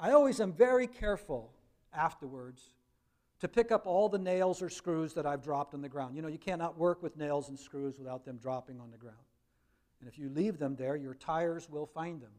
I always am very careful afterwards to pick up all the nails or screws that I've dropped on the ground. You know, you cannot work with nails and screws without them dropping on the ground. And if you leave them there, your tires will find them.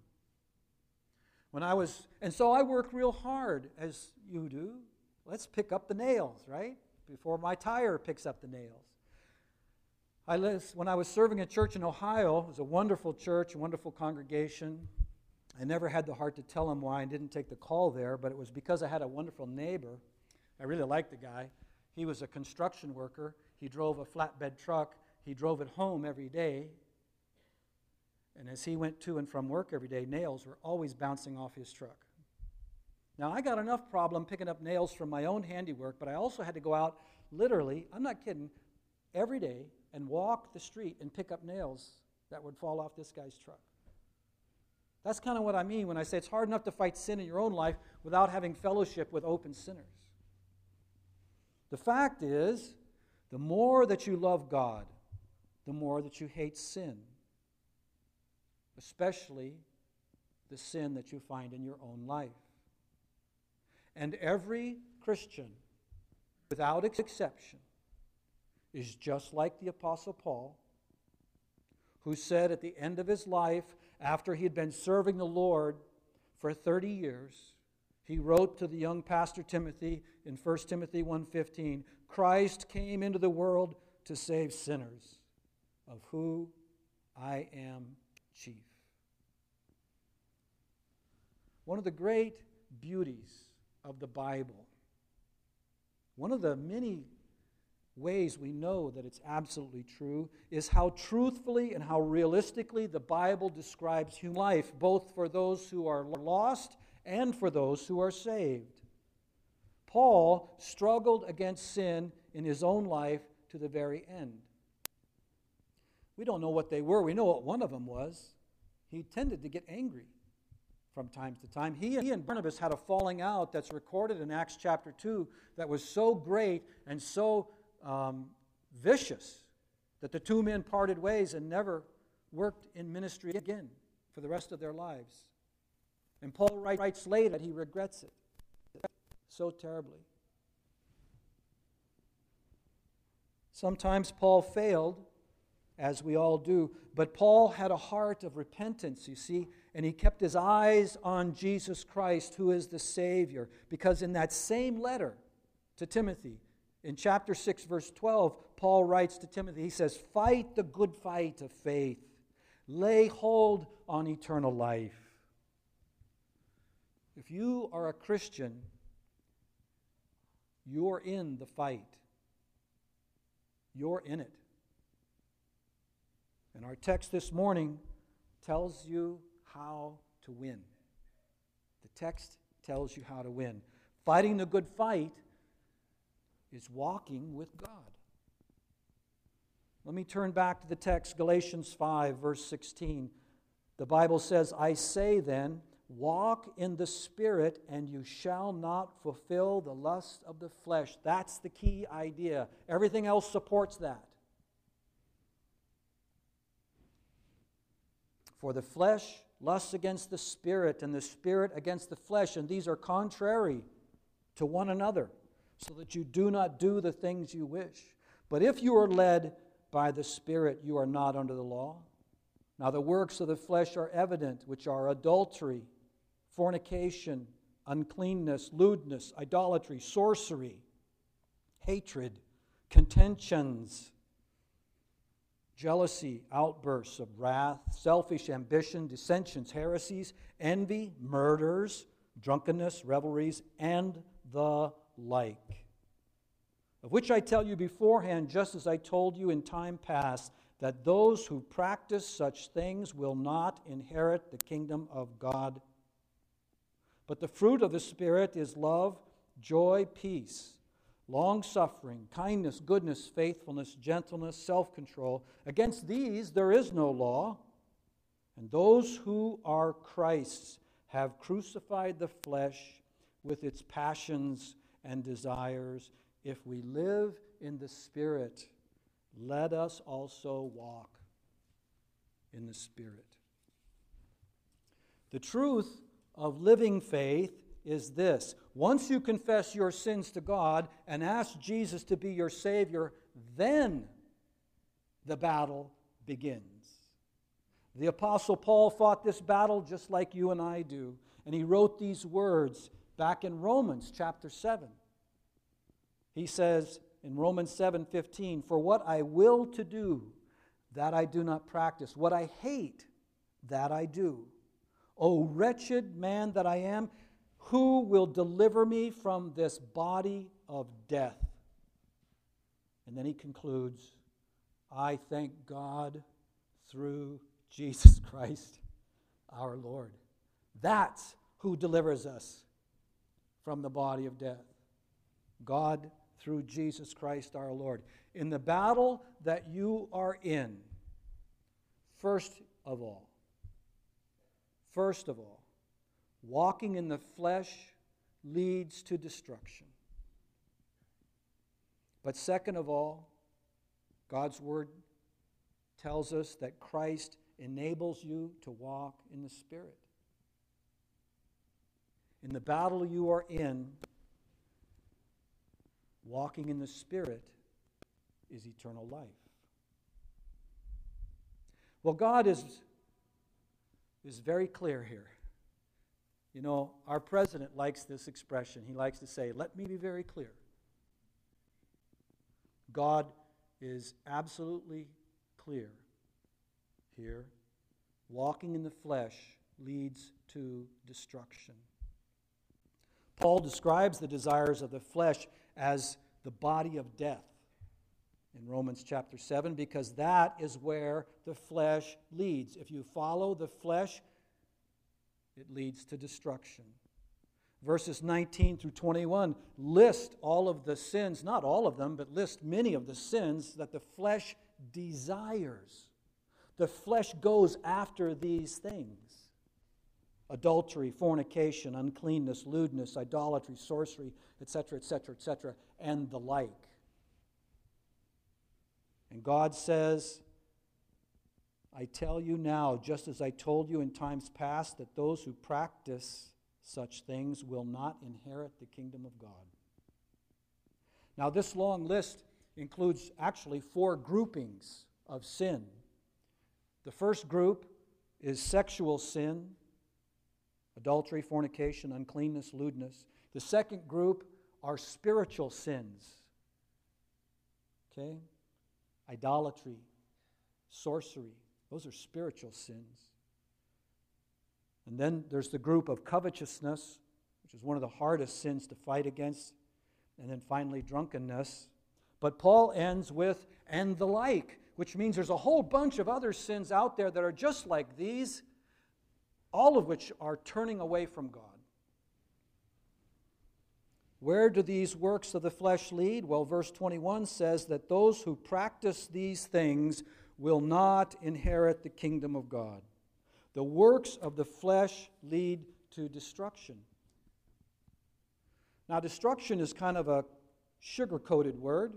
So I work real hard, as you do. Let's pick up the nails, right? Before my tire picks up the nails. When I was serving a church in Ohio, it was a wonderful church, a wonderful congregation. I never had the heart to tell them why I didn't take the call there, but it was because I had a wonderful neighbor. I really liked the guy. He was a construction worker. He drove a flatbed truck. He drove it home every day. And as he went to and from work every day, nails were always bouncing off his truck. Now, I got enough problem picking up nails from my own handiwork, but I also had to go out literally, I'm not kidding, every day and walk the street and pick up nails that would fall off this guy's truck. That's kind of what I mean when I say it's hard enough to fight sin in your own life without having fellowship with open sinners. The fact is, the more that you love God, the more that you hate sin, especially the sin that you find in your own life. And every Christian, without exception, is just like the Apostle Paul, who said at the end of his life, after he had been serving the Lord for 30 years, he wrote to the young pastor Timothy in 1 Timothy 1:15, Christ came into the world to save sinners, of who I am chief. One of the great beauties of the Bible, one of the many ways we know that it's absolutely true, is how truthfully and how realistically the Bible describes human life, both for those who are lost and for those who are saved. Paul struggled against sin in his own life to the very end. We don't know what they were. We know what one of them was. He tended to get angry from time to time. He and Barnabas had a falling out that's recorded in Acts chapter 2 that was so great and so vicious that the two men parted ways and never worked in ministry again for the rest of their lives. And Paul writes later that he regrets it so terribly. Sometimes Paul failed, as we all do, but Paul had a heart of repentance, you see, and he kept his eyes on Jesus Christ, who is the Savior, because in that same letter to Timothy, in chapter 6, verse 12, Paul writes to Timothy, he says, fight the good fight of faith, lay hold on eternal life. If you are a Christian, you're in the fight. You're in it. And our text this morning tells you how to win. The text tells you how to win. Fighting the good fight is walking with God. Let me turn back to the text, Galatians 5, verse 16. The Bible says, I say then, walk in the Spirit, and you shall not fulfill the lust of the flesh. That's the key idea. Everything else supports that. For the flesh lusts against the Spirit, and the Spirit against the flesh, and these are contrary to one another, so that you do not do the things you wish. But if you are led by the Spirit, you are not under the law. Now the works of the flesh are evident, which are adultery, fornication, uncleanness, lewdness, idolatry, sorcery, hatred, contentions, jealousy, outbursts of wrath, selfish ambition, dissensions, heresies, envy, murders, drunkenness, revelries, and the like. Of which I tell you beforehand, just as I told you in time past, that those who practice such things will not inherit the kingdom of God. But the fruit of the Spirit is love, joy, peace, long-suffering, kindness, goodness, faithfulness, gentleness, self-control. Against these there is no law. And those who are Christ's have crucified the flesh with its passions and desires. If we live in the Spirit, let us also walk in the Spirit. The truth of living faith is this. Once you confess your sins to God and ask Jesus to be your Savior, then the battle begins. The Apostle Paul fought this battle just like you and I do. And he wrote these words back in Romans chapter 7. He says in Romans 7:15, "For what I will to do, that I do not practice. What I hate, that I do. O wretched man that I am, who will deliver me from this body of death?" And then he concludes, "I thank God through Jesus Christ our Lord." That's who delivers us from the body of death. God through Jesus Christ our Lord. In the battle that you are in, first of all, walking in the flesh leads to destruction. But second of all, God's Word tells us that Christ enables you to walk in the Spirit. In the battle you are in, walking in the Spirit is eternal life. Well, God is very clear here. You know, our president likes this expression. He likes to say, "Let me be very clear." God is absolutely clear here. Walking in the flesh leads to destruction. Paul describes the desires of the flesh as the body of death in Romans chapter 7, because that is where the flesh leads. If you follow the flesh, it leads to destruction. Verses 19 through 21 list all of the sins, not all of them, but list many of the sins that the flesh desires. The flesh goes after these things: adultery, fornication, uncleanness, lewdness, idolatry, sorcery, etc., etc., etc., and the like. And God says, "I tell you now, just as I told you in times past, that those who practice such things will not inherit the kingdom of God." Now, this long list includes actually 4 groupings of sin. The first group is sexual sin: adultery, fornication, uncleanness, lewdness. The second group are spiritual sins. Okay? Idolatry, sorcery. Those are spiritual sins. And then there's the group of covetousness, which is one of the hardest sins to fight against. And then finally, drunkenness. But Paul ends with, "and the like," which means there's a whole bunch of other sins out there that are just like these, all of which are turning away from God. Where do these works of the flesh lead? Well, verse 21 says that those who practice these things will not inherit the kingdom of God. The works of the flesh lead to destruction. Now, destruction is kind of a sugar-coated word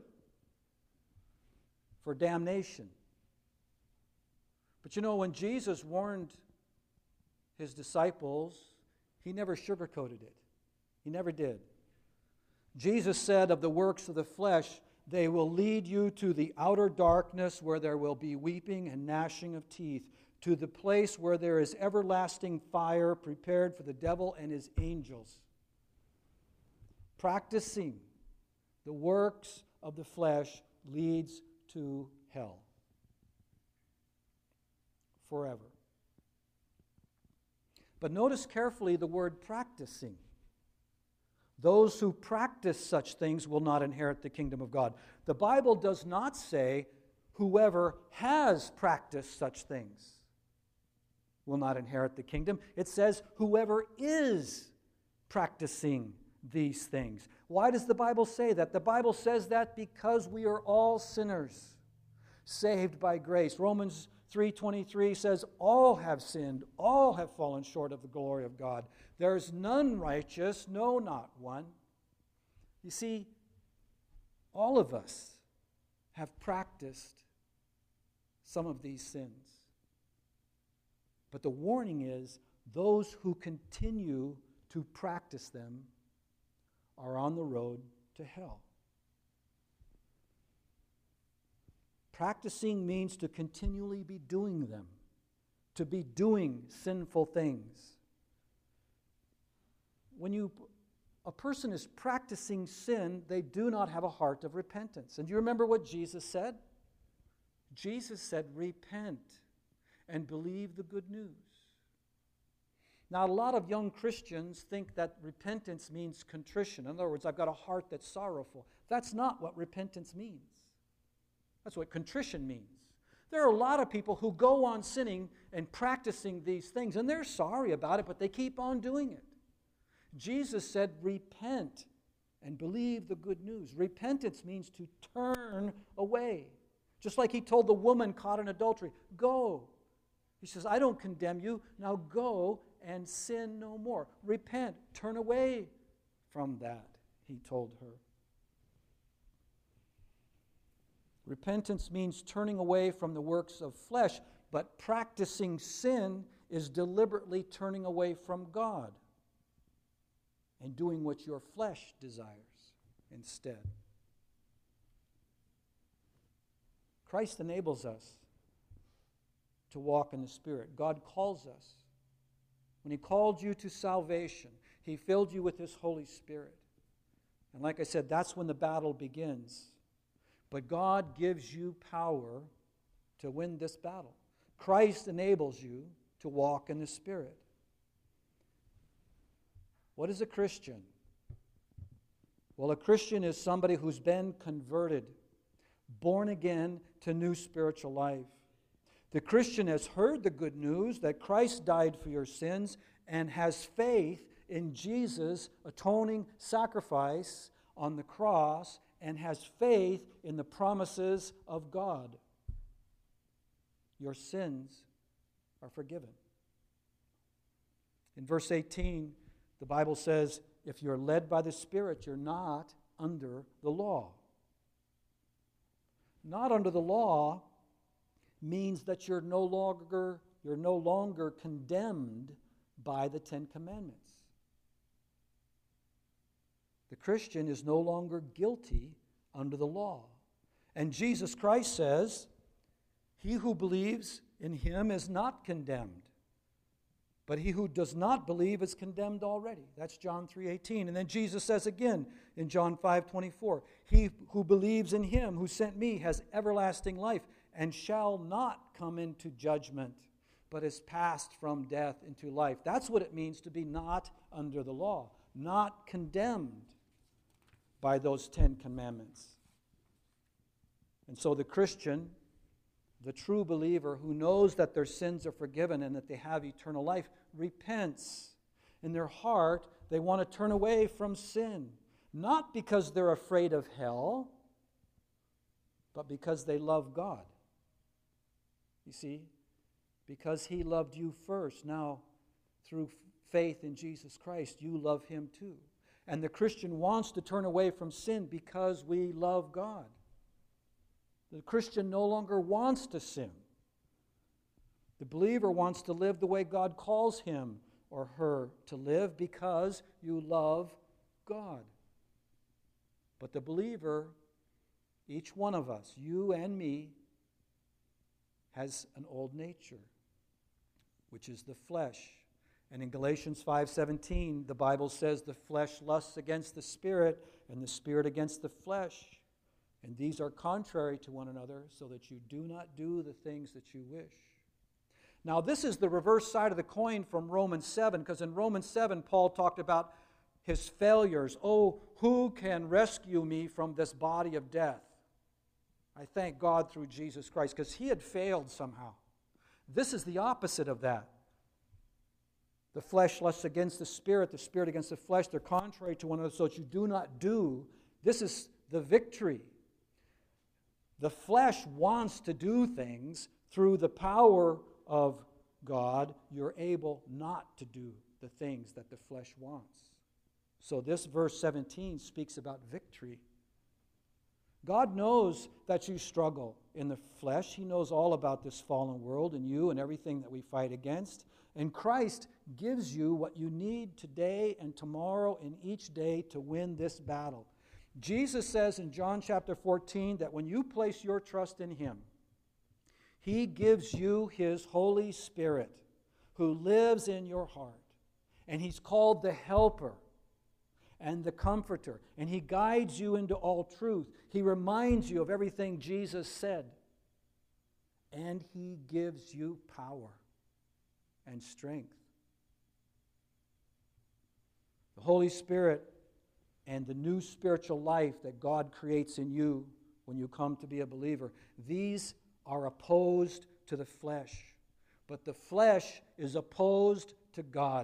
for damnation. But you know, when Jesus warned his disciples, he never sugar-coated it. He never did. Jesus said of the works of the flesh, "They will lead you to the outer darkness where there will be weeping and gnashing of teeth, to the place where there is everlasting fire prepared for the devil and his angels." Practicing the works of the flesh leads to hell forever. But notice carefully the word practicing. Those who practice such things will not inherit the kingdom of God. The Bible does not say whoever has practiced such things will not inherit the kingdom. It says whoever is practicing these things. Why does the Bible say that? The Bible says that because we are all sinners, saved by grace. Romans 3:23 says, "All have sinned, all have fallen short of the glory of God. There is none righteous, no, not one." You see, all of us have practiced some of these sins. But the warning is, those who continue to practice them are on the road to hell. Practicing means to continually be doing them, to be doing sinful things. When a person is practicing sin, they do not have a heart of repentance. And do you remember what Jesus said? Jesus said, repent and believe the good news. Now, a lot of young Christians think that repentance means contrition. In other words, I've got a heart that's sorrowful. That's not what repentance means. That's what contrition means. There are a lot of people who go on sinning and practicing these things, and they're sorry about it, but they keep on doing it. Jesus said, repent and believe the good news. Repentance means to turn away. Just like he told the woman caught in adultery, go. He says, I don't condemn you. Now go and sin no more. Repent. Turn away from that, he told her. Repentance means turning away from the works of flesh, but practicing sin is deliberately turning away from God and doing what your flesh desires instead. Christ enables us to walk in the Spirit. God calls us. When he called you to salvation, he filled you with his Holy Spirit. And like I said, that's when the battle begins. But God gives you power to win this battle. Christ enables you to walk in the Spirit. What is a Christian? Well, a Christian is somebody who's been converted, born again to new spiritual life. The Christian has heard the good news that Christ died for your sins and has faith in Jesus' atoning sacrifice on the cross and has faith in the promises of God. Your sins are forgiven. In verse 18, the Bible says, if you're led by the Spirit, you're not under the law. Not under the law means that you're no longer condemned by the Ten Commandments. The Christian is no longer guilty under the law. And Jesus Christ says, he who believes in him is not condemned, but he who does not believe is condemned already. That's John 3:18. And then Jesus says again in John 5:24, he who believes in him who sent me has everlasting life and shall not come into judgment, but is passed from death into life. That's what it means to be not under the law, not condemned by those 10 commandments. And so the Christian, the true believer who knows that their sins are forgiven and that they have eternal life, repents. In their heart, they want to turn away from sin, not because they're afraid of hell, but because they love God. You see, because he loved you first. Now, through faith in Jesus Christ, you love him too. And the Christian wants to turn away from sin because we love God. The Christian no longer wants to sin. The believer wants to live the way God calls him or her to live because you love God. But the believer, each one of us, you and me, has an old nature, which is the flesh. And in Galatians 5:17, the Bible says the flesh lusts against the Spirit and the Spirit against the flesh. And these are contrary to one another, so that you do not do the things that you wish. Now, this is the reverse side of the coin from Romans 7, because in Romans 7, Paul talked about his failures. Oh, who can rescue me from this body of death? I thank God through Jesus Christ, because he had failed somehow. This is the opposite of that. The flesh lusts against the Spirit against the flesh. They're contrary to one another, so that you do not do. This is the victory. The flesh wants to do things. Through the power of God, you're able not to do the things that the flesh wants. So this verse 17 speaks about victory. God knows that you struggle in the flesh. He knows all about this fallen world and you and everything that we fight against. And Christ gives you what you need today and tomorrow and each day to win this battle. Jesus says in John chapter 14 that when you place your trust in Him, He gives you His Holy Spirit who lives in your heart. And He's called the Helper and the Comforter. And He guides you into all truth. He reminds you of everything Jesus said. And He gives you power and strength. The Holy Spirit and the new spiritual life that God creates in you when you come to be a believer, these are opposed to the flesh. But the flesh is opposed to God.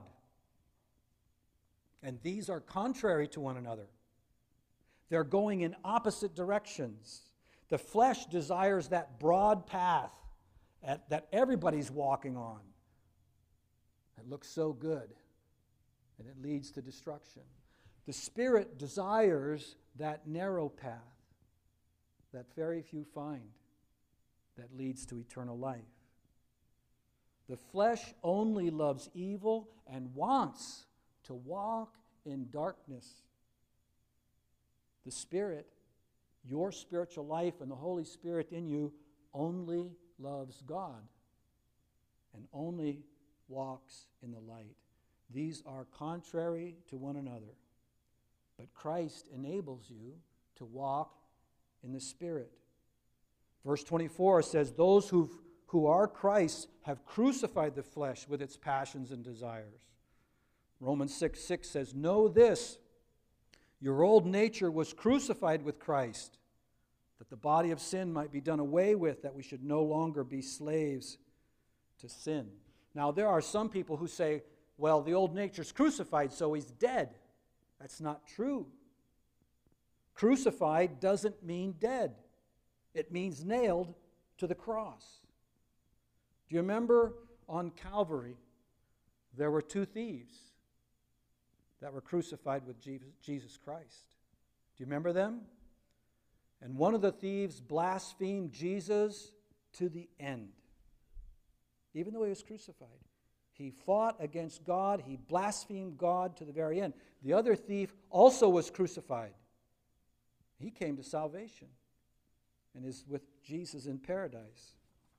And these are contrary to one another. They're going in opposite directions. The flesh desires that broad path that everybody's walking on. It looks so good, and it leads to destruction. The Spirit desires that narrow path that very few find, that leads to eternal life. The flesh only loves evil and wants to walk in darkness. The Spirit, your spiritual life and the Holy Spirit in you, only loves God and only walks in the light. These are contrary to one another. But Christ enables you to walk in the Spirit. Verse 24 says, those who are Christ have crucified the flesh with its passions and desires. Romans 6:6 says, know this, your old nature was crucified with Christ, that the body of sin might be done away with, that we should no longer be slaves to sin. Now, there are some people who say, well, the old nature's crucified, so he's dead. That's not true. Crucified doesn't mean dead. It means nailed to the cross. Do you remember on Calvary, there were two thieves that were crucified with Jesus Christ? Do you remember them? And one of the thieves blasphemed Jesus to the end. Even though he was crucified, he fought against God. He blasphemed God to the very end. The other thief also was crucified. He came to salvation and is with Jesus in paradise.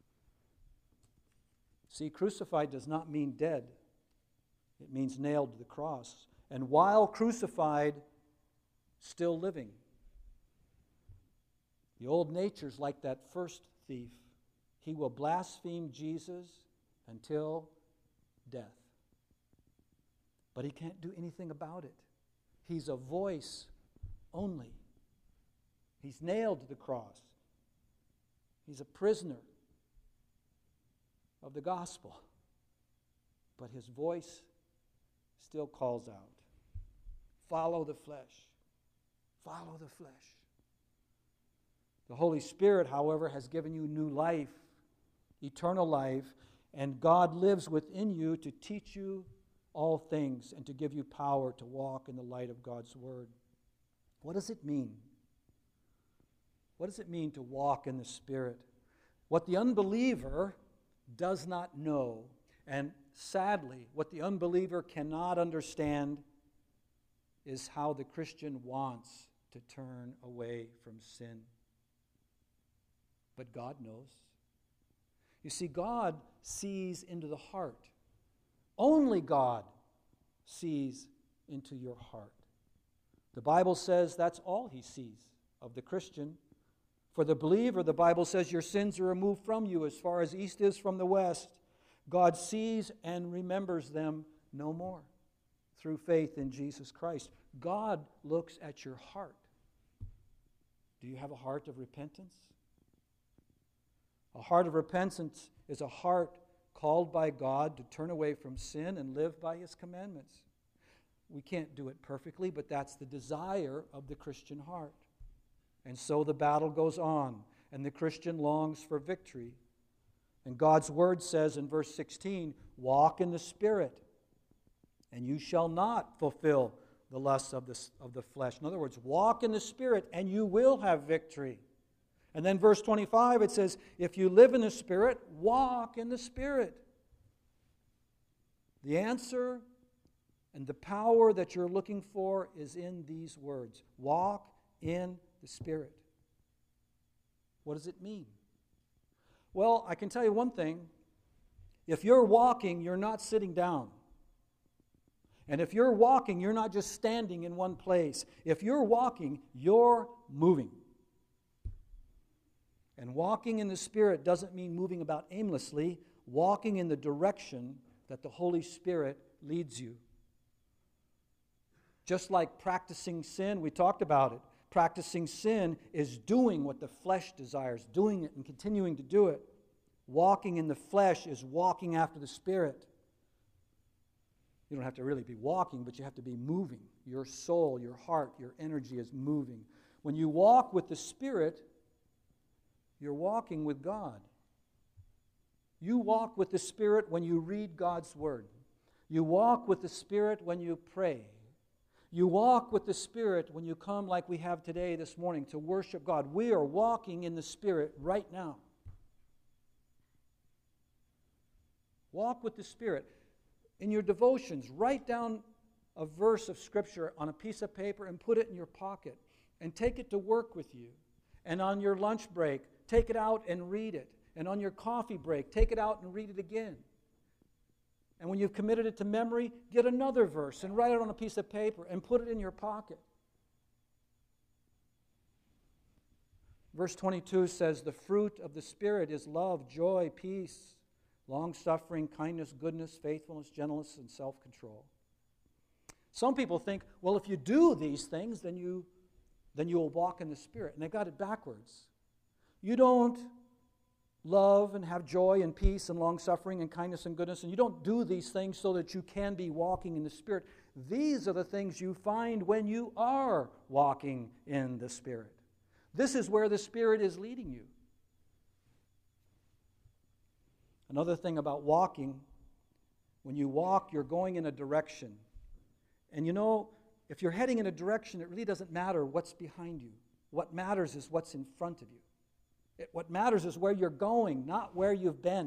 See, crucified does not mean dead. It means nailed to the cross. And while crucified, still living. The old nature's like that first thief. He will blaspheme Jesus until death. But he can't do anything about it. He's a voice only. He's nailed to the cross. He's a prisoner of the gospel. But his voice still calls out, follow the flesh. Follow the flesh. The Holy Spirit, however, has given you new life, eternal life, and God lives within you to teach you all things and to give you power to walk in the light of God's Word. What does it mean? What does it mean to walk in the Spirit? What the unbeliever does not know, and sadly, what the unbeliever cannot understand, is how the Christian wants to turn away from sin. But God knows. You see, God sees into the heart. Only God sees into your heart. The Bible says that's all He sees of the Christian. For the believer, the Bible says your sins are removed from you as far as east is from the west. God sees and remembers them no more through faith in Jesus Christ. God looks at your heart. Do you have a heart of repentance? A heart of repentance is a heart called by God to turn away from sin and live by His commandments. We can't do it perfectly, but that's the desire of the Christian heart. And so the battle goes on, and the Christian longs for victory. And God's Word says in verse 16, walk in the Spirit, and you shall not fulfill the lusts of the flesh. In other words, walk in the Spirit, and you will have victory. And then verse 25, it says, if you live in the Spirit, walk in the Spirit. The answer and the power that you're looking for is in these words. Walk in the Spirit. What does it mean? Well, I can tell you one thing. If you're walking, you're not sitting down. And if you're walking, you're not just standing in one place. If you're walking, you're moving. And walking in the Spirit doesn't mean moving about aimlessly. Walking in the direction that the Holy Spirit leads you. Just like practicing sin, we talked about it. Practicing sin is doing what the flesh desires, doing it and continuing to do it. Walking in the flesh is walking after the Spirit. You don't have to really be walking, but you have to be moving. Your soul, your heart, your energy is moving. When you walk with the Spirit, you're walking with God. You walk with the Spirit when you read God's Word. You walk with the Spirit when you pray. You walk with the Spirit when you come like we have today, this morning, to worship God. We are walking in the Spirit right now. Walk with the Spirit. In your devotions, write down a verse of Scripture on a piece of paper and put it in your pocket and take it to work with you. And on your lunch break, take it out and read it. And on your coffee break, take it out and read it again. And when you've committed it to memory, get another verse and write it on a piece of paper and put it in your pocket. Verse 22 says, the fruit of the Spirit is love, joy, peace, long-suffering, kindness, goodness, faithfulness, gentleness, and self-control. Some people think, well, if you do these things, then you will walk in the Spirit. And they got it backwards. You don't love and have joy and peace and long-suffering and kindness and goodness, and you don't do these things so that you can be walking in the Spirit. These are the things you find when you are walking in the Spirit. This is where the Spirit is leading you. Another thing about walking, when you walk, you're going in a direction. And you know, if you're heading in a direction, it really doesn't matter what's behind you. What matters is what's in front of you. What matters is where you're going, not where you've been.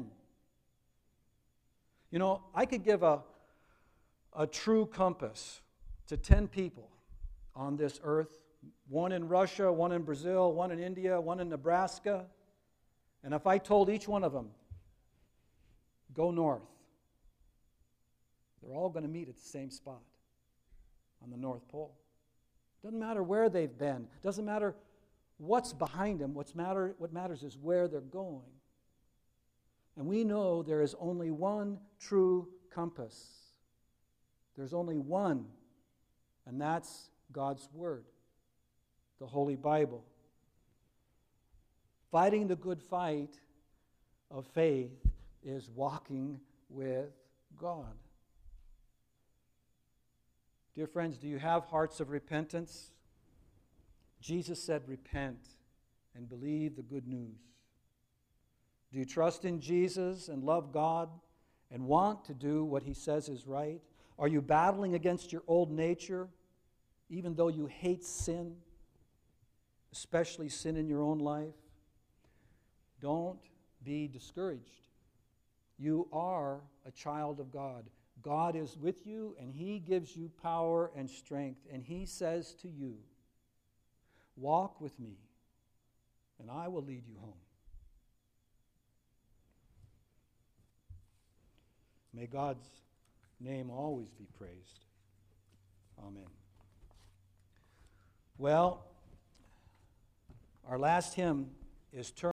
You know, I could give a true compass to 10 people on this earth, one in Russia, one in Brazil, one in India, one in Nebraska. And if I told each one of them, go north, they're all going to meet at the same spot on the North Pole. Doesn't matter where they've been. Doesn't matter what's behind them. What matters is where they're going. And we know there is only one true compass. There's only one, and that's God's Word, the Holy Bible. Fighting the good fight of faith is walking with God. Dear friends, do you have hearts of repentance? Jesus said, repent and believe the good news. Do you trust in Jesus and love God and want to do what He says is right? Are you battling against your old nature, even though you hate sin, especially sin in your own life? Don't be discouraged. You are a child of God. God is with you, and He gives you power and strength, and He says to you, walk with me, and I will lead you home. May God's name always be praised. Amen. Well, our last hymn is